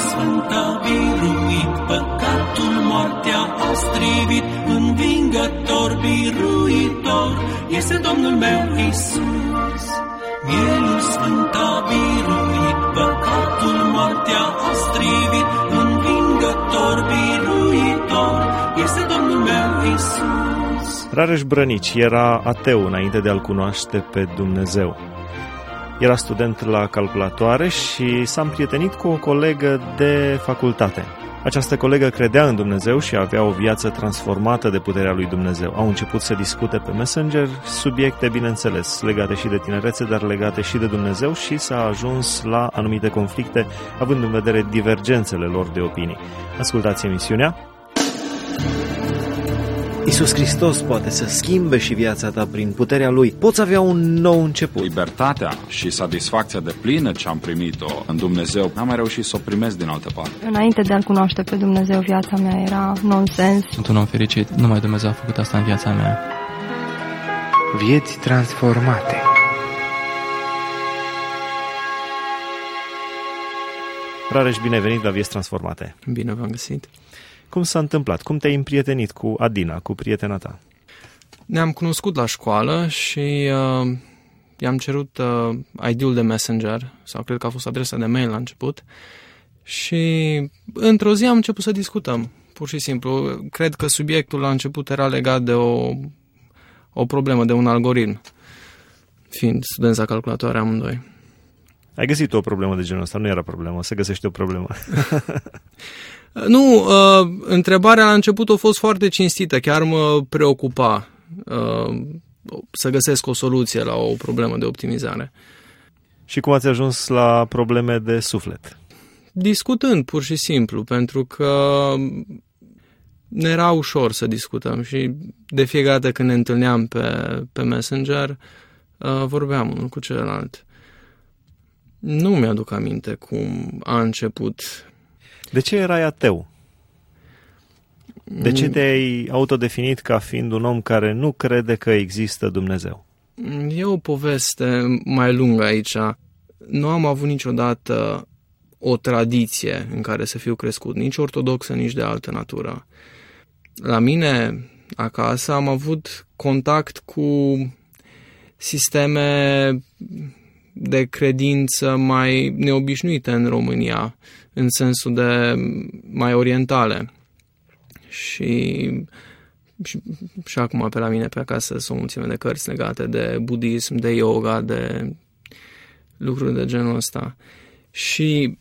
sfânt a biruit, păcatul moartea a strivit, învingător, biruitor, este Domnul meu Iisus. Mielul sfânt a biruit, păcatul moartea a strivit, învingător, biruitor, este Domnul meu Iisus. Rareș Brănici era ateu înainte de a-L cunoaște pe Dumnezeu. Era student la calculatoare și s-a împrietenit cu o colegă de facultate. Această colegă credea în Dumnezeu și avea o viață transformată de puterea lui Dumnezeu. Au început să discute pe Messenger subiecte, bineînțeles, legate și de tinerețe, dar legate și de Dumnezeu și s-a ajuns la anumite conflicte, având în vedere divergențele lor de opinii. Ascultați emisiunea. Iisus Hristos poate să schimbe și viața ta prin puterea Lui. Poți avea un nou început. Libertatea și satisfacția deplină ce am primit-o în Dumnezeu, n-am mai reușit să o primesc din altă parte. Înainte de a-L cunoaște pe Dumnezeu, viața mea era nonsens. Sunt un om fericit. Numai Dumnezeu a făcut asta în viața mea. Vieți transformate. Rareș, bine ai venit la Vieți Transformate. Bine v-am găsit. Cum s-a întâmplat? Cum te-ai împrietenit cu Adina, cu prietena ta? Ne-am cunoscut la școală și i-am cerut ID-ul de Messenger, sau cred că a fost adresa de mail la început, și într-o zi am început să discutăm, pur și simplu. Cred că subiectul la început era legat de o problemă, de un algoritm, fiind studenți la calculatoare amândoi. Ai găsit o problemă de genul ăsta? Nu era problemă, să găsești o problemă. Nu, întrebarea la început a fost foarte cinstită, chiar mă preocupa să găsesc o soluție la o problemă de optimizare. Și cum ați ajuns la probleme de suflet? Discutând, pur și simplu, pentru că ne era ușor să discutăm și de fiecare dată când ne întâlneam pe Messenger, vorbeam unul cu celălalt. Nu mi-aduc aminte cum a început. De ce erai ateu? De ce te-ai autodefinit ca fiind un om care nu crede că există Dumnezeu? E o poveste mai lungă aici. Nu am avut niciodată o tradiție în care să fiu crescut, nici ortodoxă, nici de altă natură. La mine, acasă, am avut contact cu sisteme de credință mai neobișnuite în România, în sensul de mai orientale. Și acum pe la mine pe acasă sunt o mulțime de cărți legate de budism, de yoga, de lucruri de genul ăsta. Și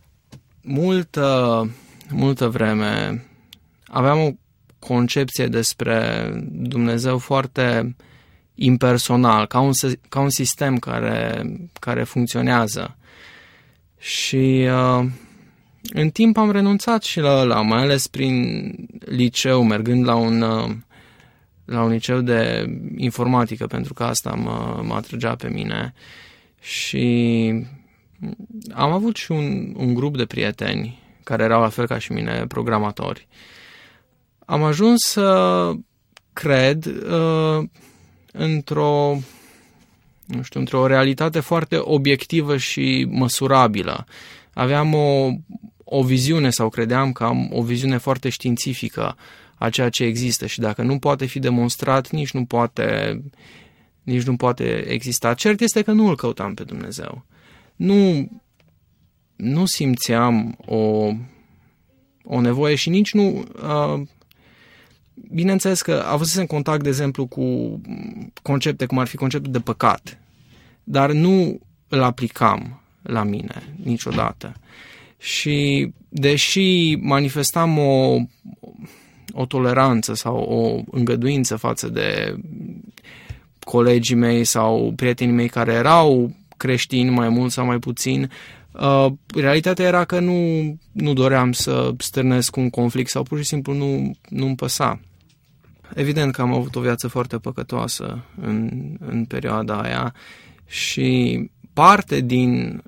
multă vreme aveam o concepție despre Dumnezeu foarte impersonal, ca un sistem care funcționează. Și în timp am renunțat și la ăla, mai ales prin liceu, mergând la un liceu de informatică, pentru că asta mă atrăgea pe mine. Și am avut și un grup de prieteni care erau la fel ca și mine, programatori. Am ajuns să cred într-o realitate foarte obiectivă și măsurabilă. Aveam o viziune, sau credeam că am o viziune foarte științifică a ceea ce există și dacă nu poate fi demonstrat, nici nu poate exista. Cert este că nu îl căutam pe Dumnezeu. Nu simțeam o nevoie și nici nu... Bineînțeles că avusesem contact, de exemplu, cu concepte cum ar fi conceptul de păcat, dar nu îl aplicam la mine niciodată. Și deși manifestam o toleranță sau o îngăduință față de colegii mei sau prietenii mei care erau creștini mai mult sau mai puțin, realitatea era că nu doream să stârnesc un conflict sau pur și simplu nu-mi păsa. Evident că am avut o viață foarte păcătoasă în perioada aia și parte din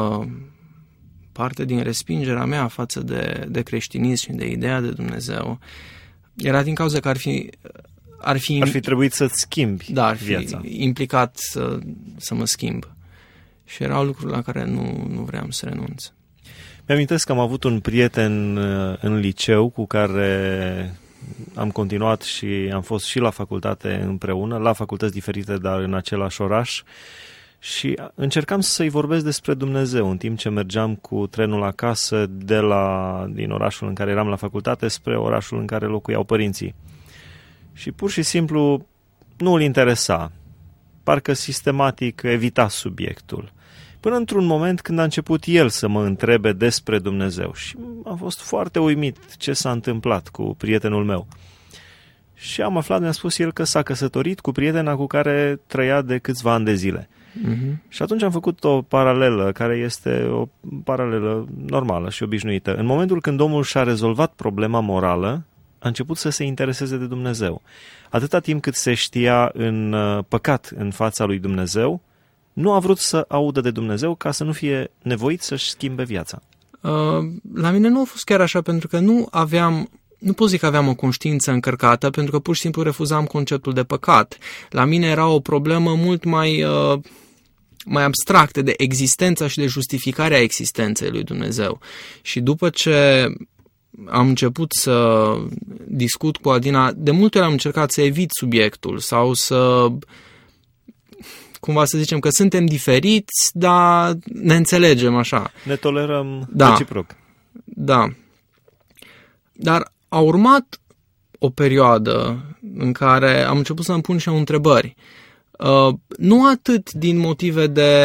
respingerea mea față de creștinism și de ideea de Dumnezeu era din cauza că ar fi trebuit să-ți schimbi viața. Ar fi implicat să mă schimb. Și erau lucruri la care nu vreau să renunț. Mi-amintesc că am avut un prieten în liceu cu care am continuat și am fost și la facultate împreună, la facultăți diferite, dar în același oraș, și încercam să-i vorbesc despre Dumnezeu în timp ce mergeam cu trenul acasă din orașul în care eram la facultate spre orașul în care locuiau părinții. Și pur și simplu nu îl interesa, parcă sistematic evita subiectul. Până într-un moment când a început el să mă întrebe despre Dumnezeu și am fost foarte uimit ce s-a întâmplat cu prietenul meu. Și am aflat, mi-a spus el, că s-a căsătorit cu prietena cu care trăia de câțiva ani de zile. Și atunci am făcut o paralelă, care este o paralelă normală și obișnuită. În momentul când omul și-a rezolvat problema morală, a început să se intereseze de Dumnezeu. Atâta timp cât se știa în păcat în fața lui Dumnezeu, nu a vrut să audă de Dumnezeu ca să nu fie nevoit să-și schimbe viața. La mine nu a fost chiar așa, pentru că nu pot zic că aveam o conștiință încărcată, pentru că pur și simplu refuzam conceptul de păcat. La mine era o problemă mult mai abstractă de existența și de justificarea existenței lui Dumnezeu. Și după ce am început să discut cu Adina, de multe ori am încercat să evit subiectul sau să, cumva să zicem că suntem diferiți, dar ne înțelegem așa. Ne tolerăm da, reciproc. Da. Dar a urmat o perioadă în care am început să îmi pun și eu întrebări. Nu atât din motive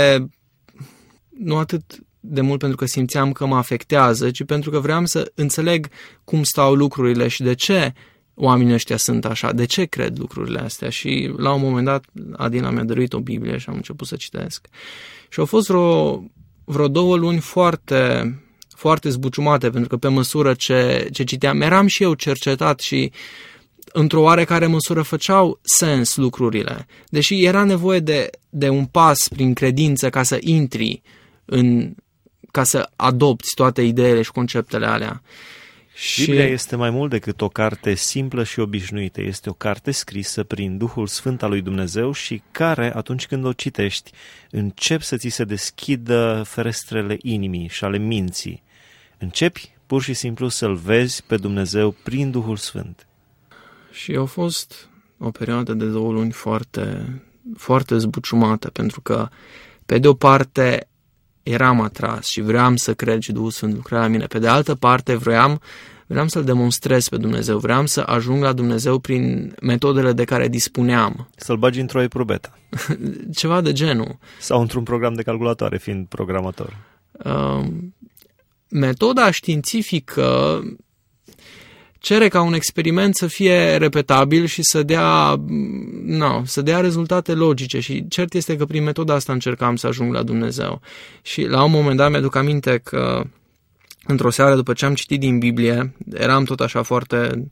nu atât de mult pentru că simțeam că mă afectează, ci pentru că vreau să înțeleg cum stau lucrurile și de ce oamenii ăștia sunt așa, de ce cred lucrurile astea. Și la un moment dat Adina mi-a dăruit o Biblie și am început să citesc. Și au fost vreo 2 luni foarte, foarte zbuciumate, pentru că pe măsură ce citeam, eram și eu cercetat și într-o oarecare măsură făceau sens lucrurile. Deși era nevoie de un pas prin credință ca să intri ca să adopți toate ideile și conceptele alea. Biblia este mai mult decât o carte simplă și obișnuită. Este o carte scrisă prin Duhul Sfânt al lui Dumnezeu și care, atunci când o citești, începi să ți se deschidă ferestrele inimii și ale minții. Începi pur și simplu să-L vezi pe Dumnezeu prin Duhul Sfânt. Și a fost o perioadă de 2 luni foarte, foarte zbuciumată, pentru că, pe de o parte, eram atras și vreau să cred și Duhul Sfânt lucra la mine. Pe de altă parte, vreau să-L demonstrez pe Dumnezeu. Vreau să ajung la Dumnezeu prin metodele de care dispuneam. Să-L bagi într-o eprubeta. Ceva de genul. Sau într-un program de calculatoare, fiind programator. Metoda științifică cere ca un experiment să fie repetabil și să dea rezultate logice și cert este că prin metoda asta încercam să ajung la Dumnezeu. Și la un moment dat mi-aduc aminte că într-o seară după ce am citit din Biblie, eram tot așa foarte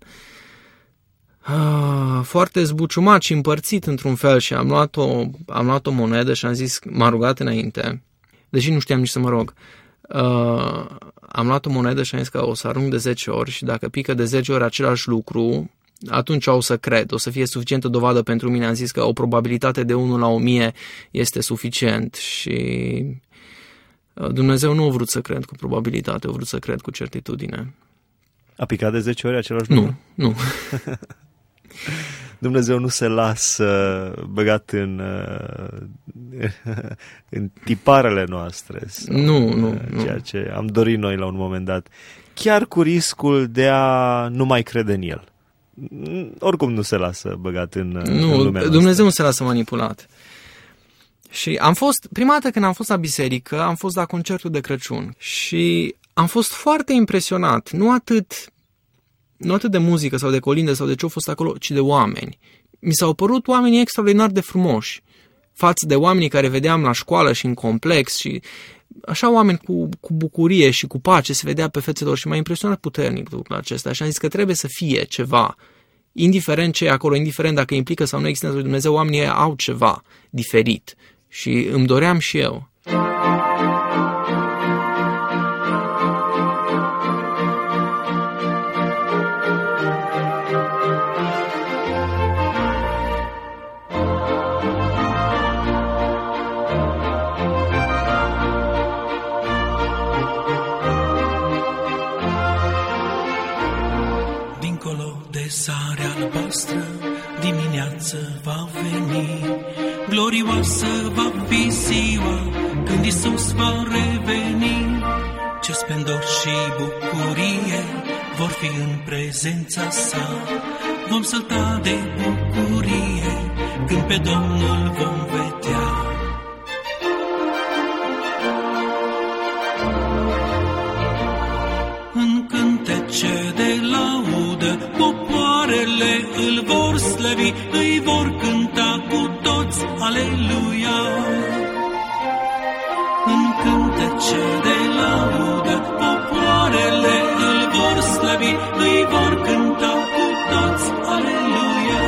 foarte zbuciumat și împărțit într-un fel și am luat o monedă și am zis, m-am rugat înainte, deși nu știam nici să mă rog. Am luat o monedă și am zis că o să arunc de 10 ori și dacă pică de 10 ori același lucru, atunci o să cred, o să fie suficientă dovadă pentru mine. Am zis că o probabilitate de 1 la 1000 este suficient și Dumnezeu nu a vrut să cred cu probabilitate, a vrut să cred cu certitudine. A picat de 10 ori același lucru? Nu. Dumnezeu nu se lasă băgat în tiparele noastre. Nu. Ceea ce am dorit noi la un moment dat. Chiar cu riscul de a nu mai crede în El. Oricum nu se lasă băgat în lumea noastră. Dumnezeu nu se lasă manipulat. Și prima dată când am fost la biserică, am fost la concertul de Crăciun și am fost foarte impresionat, nu atât de muzică sau de colinde sau de ce au fost acolo, ci de oameni. Mi s-au părut oamenii extraordinar de frumoși față de oamenii care vedeam la școală și în complex și așa oameni cu bucurie și cu pace se vedea pe fețele lor și m-a impresionat puternic lucrul acesta și am zis că trebuie să fie ceva, indiferent ce e acolo, indiferent dacă implică sau nu existența lui Dumnezeu, oamenii au ceva diferit și îmi doream și eu. sare albastră, dimineață va veni, glorioasă va fi ziua, când Iisus va reveni. Ce splendor și bucurie vor fi în prezența sa, vom sălta de bucurie când pe Domnul vom vedea. În cântece de laudă popoarele îl vor slăvi, îi vor cânta cu toți, aleluia. În cântece de laudă popoarele îl vor slăvi, îi vor cânta cu toți, aleluia.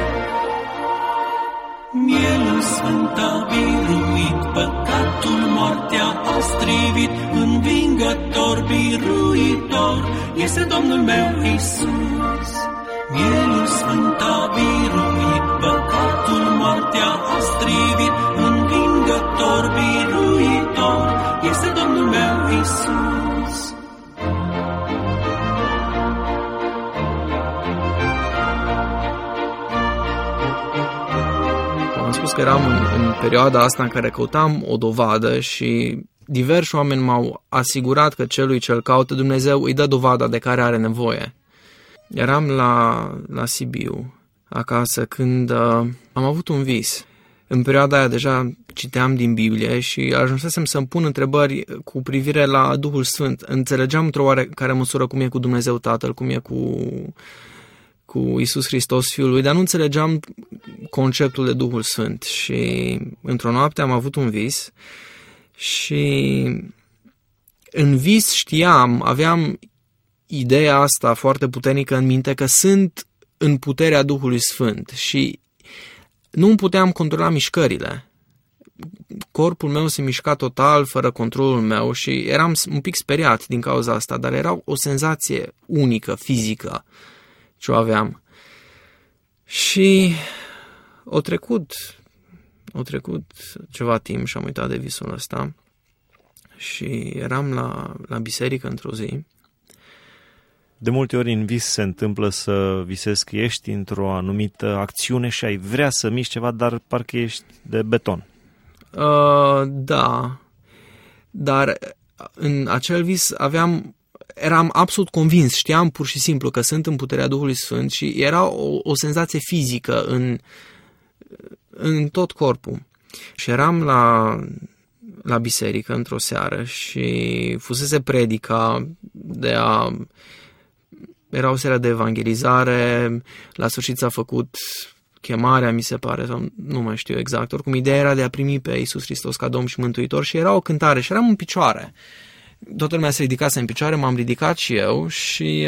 Mielul sfânt a biruit, păcatul moartea a strivit, învingător, biruitor, este Domnul meu Iisus. Mielul sfânt a biruit, păcatul moartea a strivit, învingător, biruitor, este Domnul meu Iisus. Am spus că eram în perioada asta în care căutam o dovadă și diversi oameni m-au asigurat că celui ce-l caută Dumnezeu îi dă dovada de care are nevoie. Eram la Sibiu, acasă, când am avut un vis. În perioada aia deja citeam din Biblie și ajunsesem să-mi pun întrebări cu privire la Duhul Sfânt. Înțelegeam într-o oarecare măsură cum e cu Dumnezeu Tatăl, cum e cu Iisus Hristos Fiul lui, dar nu înțelegeam conceptul de Duhul Sfânt. Și într-o noapte am avut un vis și în vis aveam ideea asta foarte puternică în minte că sunt în puterea Duhului Sfânt și nu îmi puteam controla mișcările. Corpul meu se mișca total fără controlul meu și eram un pic speriat din cauza asta, dar era o senzație unică, fizică, ce o aveam. Și o trecut ceva timp și am uitat de visul ăsta și eram la biserică într-o zi. De multe ori în vis se întâmplă să visezi că ești într-o anumită acțiune și ai vrea să miști ceva, dar parcă ești de beton. Da, dar în acel vis eram absolut convins, știam pur și simplu că sunt în puterea Duhului Sfânt și era o senzație fizică în tot corpul. Și eram la biserică într-o seară și fusese predica era o seară de evangelizare, la sfârșit s-a făcut chemarea, mi se pare, sau nu mai știu exact, oricum ideea era de a primi pe Iisus Hristos ca Domn și Mântuitor și era o cântare și eram în picioare. Toată lumea se ridicase în picioare, m-am ridicat și eu și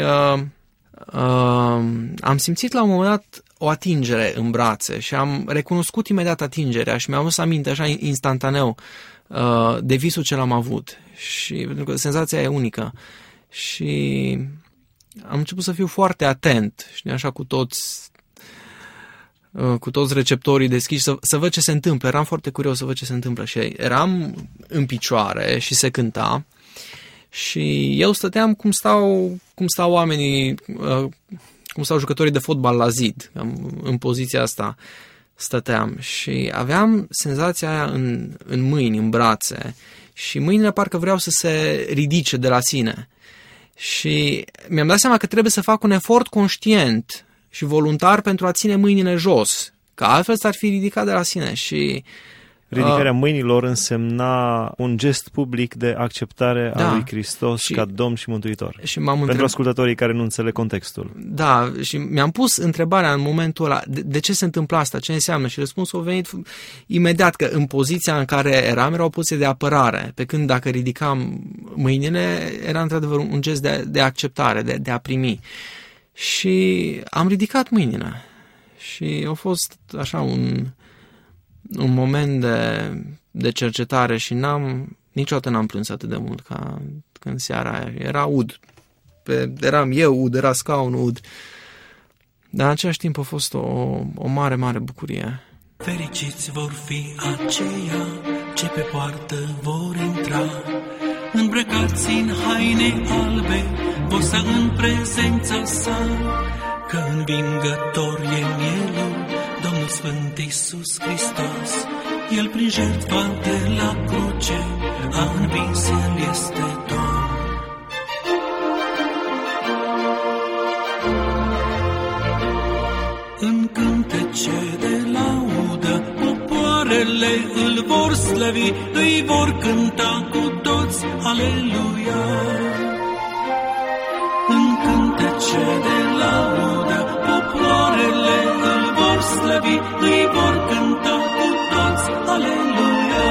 am simțit la un moment dat o atingere în brațe și am recunoscut imediat atingerea și mi-am adus aminte așa instantaneu de visul ce l-am avut și pentru că senzația e unică și am început să fiu foarte atent, știi, așa cu toți receptorii deschiși să văd ce se întâmplă. Eram foarte curios să văd ce se întâmplă și eram în picioare și se cânta și eu stăteam cum stau oamenii, cum stau jucătorii de fotbal la zid, în poziția asta stăteam și aveam senzația aia în mâini, în brațe și mâinile parcă vreau să se ridice de la sine. Și mi-am dat seama că trebuie să fac un efort conștient și voluntar pentru a ține mâinile jos, că altfel s-ar fi ridicat de la sine. Și ridicarea mâinilor însemna un gest public de acceptare a lui Hristos ca Domn și Mântuitor. Și pentru ascultătorii care nu înțeleg contextul. Da, și mi-am pus întrebarea în momentul ăla, de ce se întâmplă asta, ce înseamnă? Și răspunsul a venit imediat, că în poziția în care eram era o poziție de apărare, pe când dacă ridicam mâinile era într-adevăr un gest de acceptare, de a primi. Și am ridicat mâinile și a fost așa un moment de cercetare și niciodată n-am plâns atât de mult ca când seara aia. Era ud. Eram eu ud, era scaunul ud. Dar în același timp a fost o mare, mare bucurie. Fericiți vor fi aceia ce pe poartă vor intra, îmbrăcați în haine albe, vor sta în prezența sa. că învingător e mielul, Domnul Sfânt Iisus Hristos. El prin jertfa de la cruce a învins, El este Domn. În cântece de laudă popoarele îl vor slăvi, îi vor cânta cu toți, aleluia. În cântece de laudă popoarele îl vor slăvi, îi vor cânta cu toți, aleluia.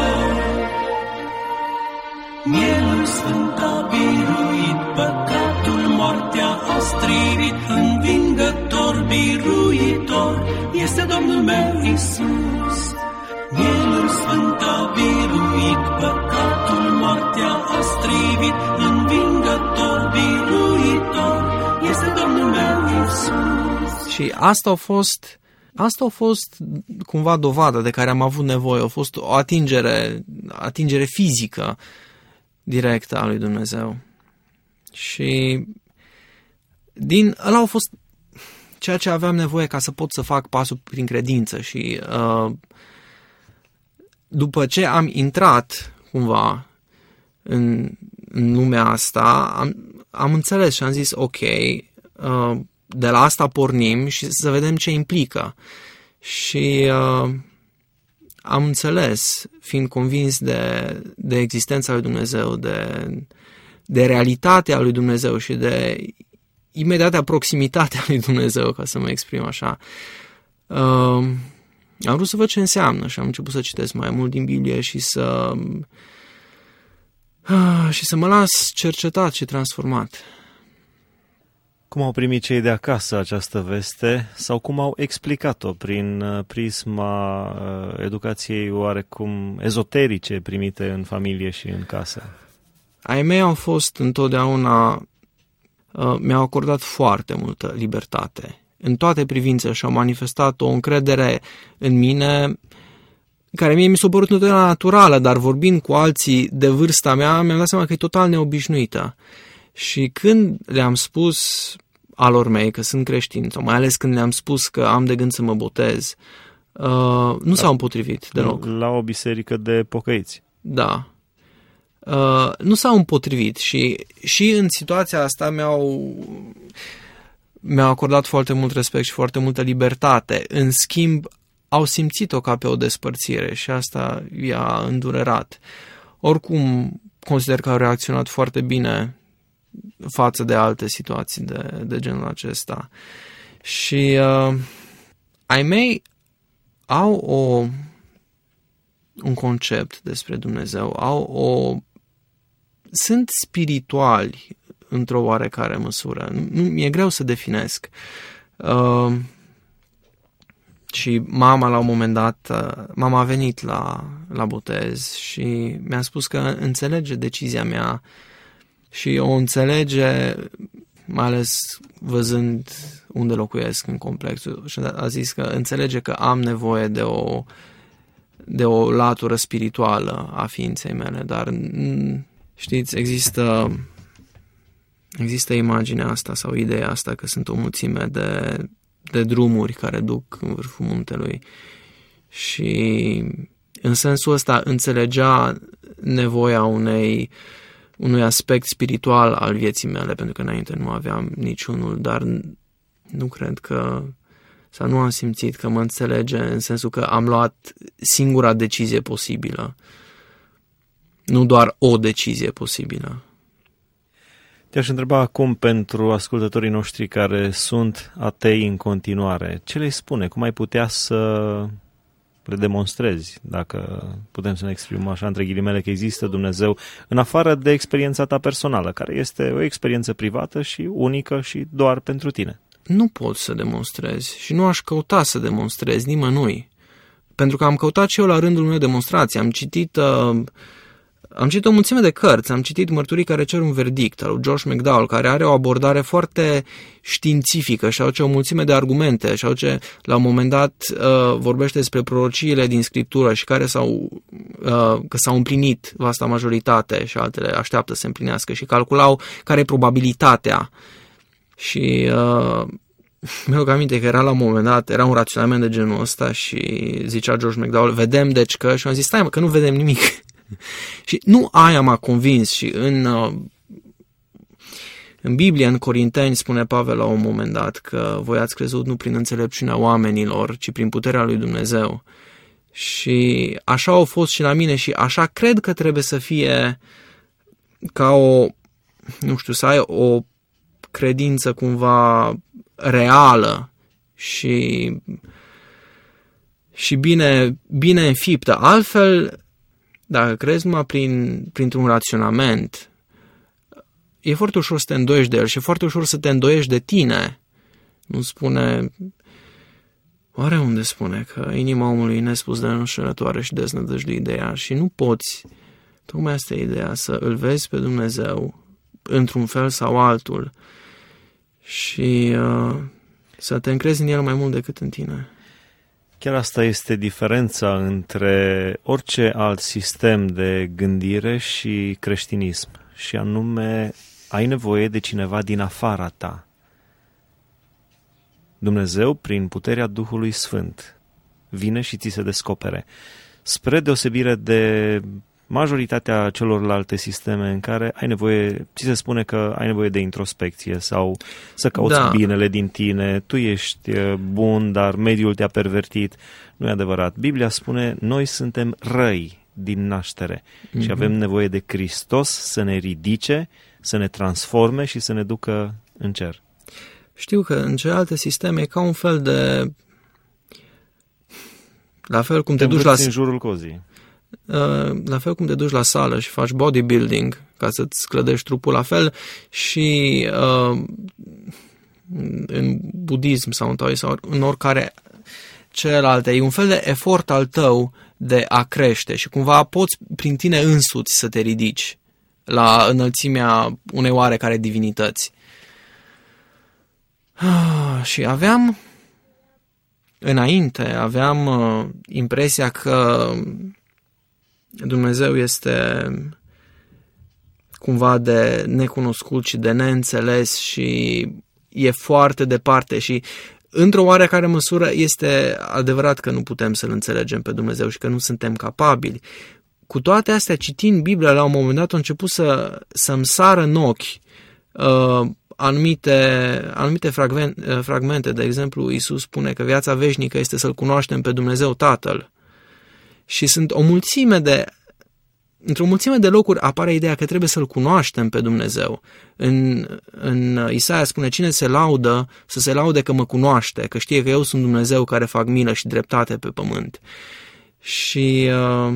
Mielul sfânt a biruit, păcatul, moartea a strivit, învingător, biruitor, este Domnul meu Iisus. Mielul sfânt a biruit, păcatul, moartea a strivit, învingător, biruitor, este Domnul meu Iisus. Și asta a fost cumva dovada de care am avut nevoie. A fost o atingere fizică directă a lui Dumnezeu. Și ăla a fost ceea ce aveam nevoie ca să pot să fac pasul prin credință. Și după ce am intrat cumva în lumea asta, am înțeles și am zis ok, de la asta pornim și să vedem ce implică. Și am înțeles, fiind convins de existența lui Dumnezeu, de realitatea lui Dumnezeu și de imediata proximitatea lui Dumnezeu, ca să mă exprim așa. Am vrut să văd ce înseamnă și am început să citesc mai mult din Biblie și să mă las cercetat și transformat. Cum au primit cei de acasă această veste sau cum au explicat-o prin prisma educației oarecum ezoterice primite în familie și în casă? Ai mei au fost întotdeauna, mi-au acordat foarte multă libertate în toate privințele și au manifestat o încredere în mine care mie mi s-a părut întotdeauna naturală, dar vorbind cu alții de vârsta mea, mi-am dat seama că e total neobișnuită. Și când le-am spus alor mei că sunt creștin, sau mai ales când le-am spus că am de gând să mă botez, nu s-au împotrivit deloc. La o biserică de pocăiți. Da. Nu s-au împotrivit și în situația asta mi-au acordat foarte mult respect și foarte multă libertate. În schimb, au simțit-o ca pe o despărțire și asta i-a îndurerat. Oricum, consider că au reacționat foarte bine față de alte situații de genul acesta. Și ai mei au un concept despre Dumnezeu, sunt spirituali într-o oarecare măsură. Mi-e greu să definesc. Și mama la un moment dat, mama a venit la botez și mi-a spus că înțelege decizia mea și o înțelege, mai ales văzând unde locuiesc în complexul. Și a zis că înțelege că am nevoie de o latură spirituală a ființei mele, dar știți, există imaginea asta sau ideea asta că sunt o mulțime de drumuri care duc în vârful muntelui și în sensul ăsta înțelegea nevoia unui aspect spiritual al vieții mele, pentru că înainte nu aveam niciunul, dar nu cred că, sau nu am simțit că mă înțelege în sensul că am luat singura decizie posibilă, nu doar o decizie posibilă. Te-aș întreba acum pentru ascultătorii noștri care sunt atei în continuare, ce le spune? Cum ai putea să le demonstrezi, dacă putem să ne exprimăm așa între ghilimele, că există Dumnezeu în afară de experiența ta personală, care este o experiență privată și unică și doar pentru tine? Nu pot să demonstrezi și nu aș căuta să demonstrez nimănui, pentru că am căutat și eu la rândul meu demonstrații. Am citit o mulțime de cărți, am citit Mărturii care cer un verdict al lui Josh McDowell, care are o abordare foarte științifică și aduce o mulțime de argumente și aduce, la un moment dat vorbește despre prorociile din Scriptură și care că s-au împlinit vasta majoritate și altele așteaptă să se împlinească și calculau care e probabilitatea. Și mi-au aminte că era la un moment dat, era un raționament de genul ăsta și zicea George McDowell, vedem deci că, și am zis, stai mă, că nu vedem nimic. Și nu aia m-a convins și în Biblie, în Corinteni, spune Pavel la un moment dat că voi ați crezut nu prin înțelepciunea oamenilor, ci prin puterea lui Dumnezeu. Și așa au fost și la mine și așa cred că trebuie să fie ca să ai o credință cumva reală și bine înfiptă. Altfel, dacă crezi numai printr-un raționament, e foarte ușor să te îndoiești de el și e foarte ușor să te îndoiești de tine. Nu spune... Oare unde spune că inima omului e nespus de înșelătoare și deznădăjduit de ea și nu poți, tocmai asta e ideea, să îl vezi pe Dumnezeu într-un fel sau altul și să te încrezi în el mai mult decât în tine. Chiar asta este diferența între orice alt sistem de gândire și creștinism, și anume ai nevoie de cineva din afara ta. Dumnezeu, prin puterea Duhului Sfânt, vine și ți se descopere. Spre deosebire de majoritatea celorlalte sisteme în care ai nevoie, ți se spune că ai nevoie de introspecție sau să cauți binele din tine, tu ești bun, dar mediul te-a pervertit. Nu e adevărat. Biblia spune, noi suntem răi din naștere și avem nevoie de Hristos să ne ridice, să ne transforme și să ne ducă în cer. Știu că în celelalte sisteme e ca un fel de... La fel cum te duci la... în jurul cozii. La fel cum te duci la sală și faci bodybuilding ca să-ți clădești trupul, la fel și în budism sau în taoism sau în oricare celelalte. E un fel de efort al tău de a crește și cumva poți prin tine însuți să te ridici la înălțimea unei oarecare divinități. Și aveam impresia că Dumnezeu este cumva de necunoscut și de neînțeles și e foarte departe și într-o oarecare măsură este adevărat că nu putem să-L înțelegem pe Dumnezeu și că nu suntem capabili. Cu toate astea, citind Biblia, la un moment dat a început să-mi sară în ochi anumite fragmente. De exemplu, Iisus spune că viața veșnică este să-L cunoaștem pe Dumnezeu Tatăl. Și sunt într-o mulțime de locuri apare ideea că trebuie să-L cunoaștem pe Dumnezeu. În Isaia spune, cine se laudă, să se laude că mă cunoaște, că știe că eu sunt Dumnezeu care fac milă și dreptate pe pământ. Și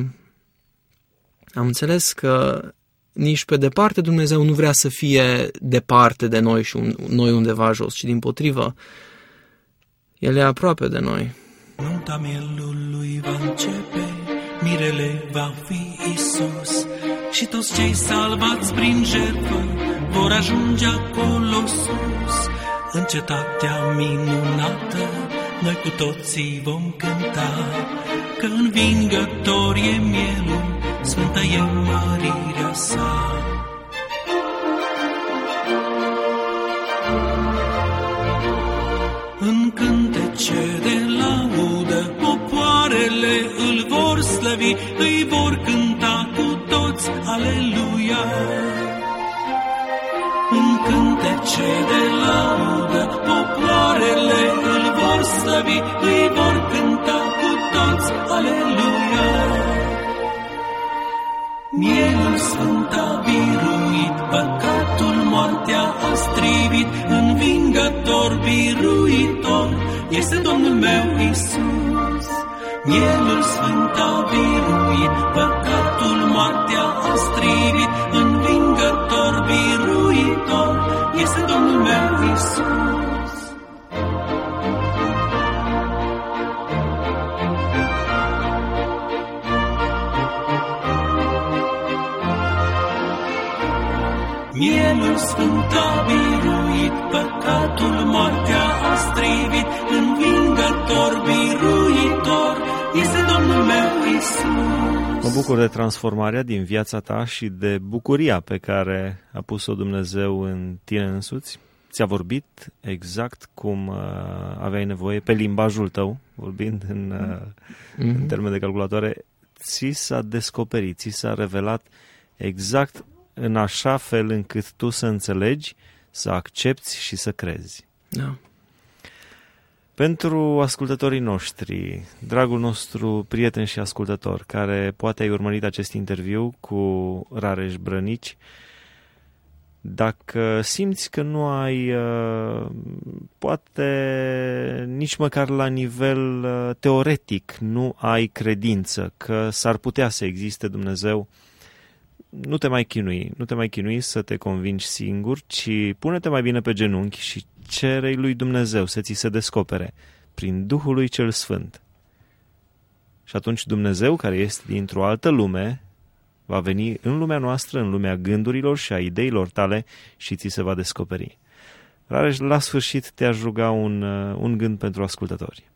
am înțeles că nici pe departe Dumnezeu nu vrea să fie departe de noi și noi undeva jos, ci dimpotrivă, El e aproape de noi. Nunta mielului va începe, mirele va fi Isus și toți cei salvați prin jertfă vor ajunge acolo sus. În cetatea minunată noi cu toții vom cânta, că învingător e mielul, sfântă e mărirea sa. În cântece de laudă popoarele îl vor slăvi, îi vor cânta cu toți, aleluia. În cântece de laudă popoarele îl vor slăvi, îi vor cânta cu toți, aleluia. Mielul sfânt a biruit, păcatul moartea a strivit, învingător, biruitor, este Domnul meu Iisus. Mielul sfânt a biruit, păcatul moartea a strivit, învingător, biruitor, este Domnul meu Iisus. Mielul sfânt a biruit, păcatul moartea a strivit, învingător, biruitor, este Domnul meu Iisus. Mă bucur de transformarea din viața ta și de bucuria pe care a pus-o Dumnezeu în tine însuți. ți-a vorbit exact cum aveai nevoie, pe limbajul tău, vorbind în termeni de calculatoare, ți s-a descoperit, ți s-a revelat exact în așa fel încât tu să înțelegi, să accepți și să crezi. Da. Pentru ascultătorii noștri, dragul nostru prieten și ascultător, care poate ai urmărit acest interviu cu Rareș Brănici, dacă simți că nu ai, poate nici măcar la nivel teoretic, nu ai credință că s-ar putea să existe Dumnezeu, nu te mai chinui să te convingi singur, ci pune-te mai bine pe genunchi și cere-i lui Dumnezeu să ți se descopere prin Duhul lui cel Sfânt. Și atunci Dumnezeu, care este dintr-o altă lume, va veni în lumea noastră, în lumea gândurilor și a ideilor tale și ți se va descoperi. Rareș, la sfârșit te-aș ruga un gând pentru ascultători.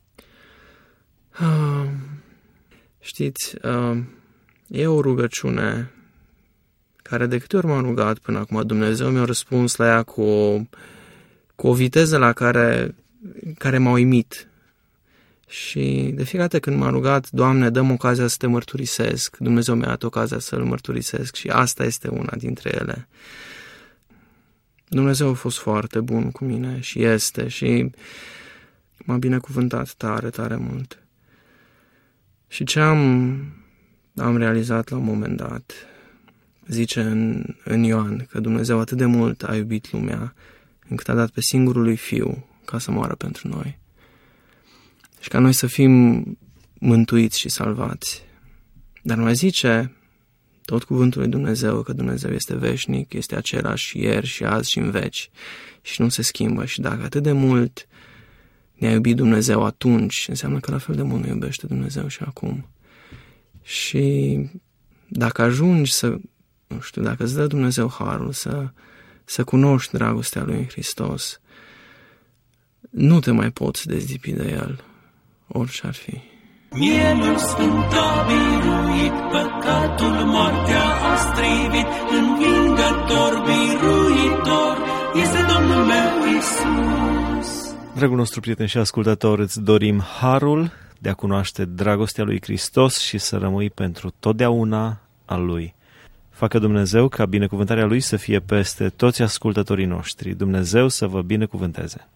Știți, e o rugăciune care de câte ori m-am rugat până acum, Dumnezeu mi-a răspuns la ea cu o viteză la care m-a uimit. Și de fiecare dată când m-am rugat, Doamne, dă-mi ocazia să te mărturisesc, Dumnezeu mi-a dat ocazia să-L mărturisesc și asta este una dintre ele. Dumnezeu a fost foarte bun cu mine și este și m-a binecuvântat tare, tare mult. Și ce am realizat la un moment dat, zice în Ioan că Dumnezeu atât de mult a iubit lumea încât a dat pe singurul lui Fiu ca să moară pentru noi. Și ca noi să fim mântuiți și salvați. Dar mai zice tot cuvântul lui Dumnezeu că Dumnezeu este veșnic, este același ieri și azi și în veci și nu se schimbă. Și dacă atât de mult ne-a iubit Dumnezeu atunci, înseamnă că la fel de mult ne iubește Dumnezeu și acum. Și dacă ajungi dacă îți dă Dumnezeu harul să cunoști dragostea lui în Hristos, nu te mai poți dezlipi de El, orice ar fi. Mielul sfânt a biruit, păcatul moartea a strivit, învingător, biruitor, este Domnul meu Iisus. Dragul nostru prieten și ascultător, îți dorim harul de a cunoaște dragostea lui Hristos și să rămâi pentru totdeauna al Lui. Facă Dumnezeu ca binecuvântarea Lui să fie peste toți ascultătorii noștri. Dumnezeu să vă binecuvânteze.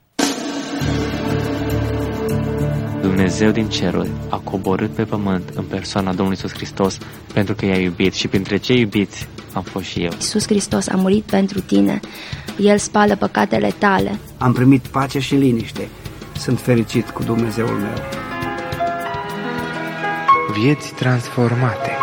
Dumnezeu din ceruri a coborât pe pământ în persoana Domnului Iisus Hristos pentru că i-a iubit și printre cei iubiți am fost și eu. Iisus Hristos a murit pentru tine. El spală păcatele tale. Am primit pace și liniște. Sunt fericit cu Dumnezeul meu. Vieți transformate.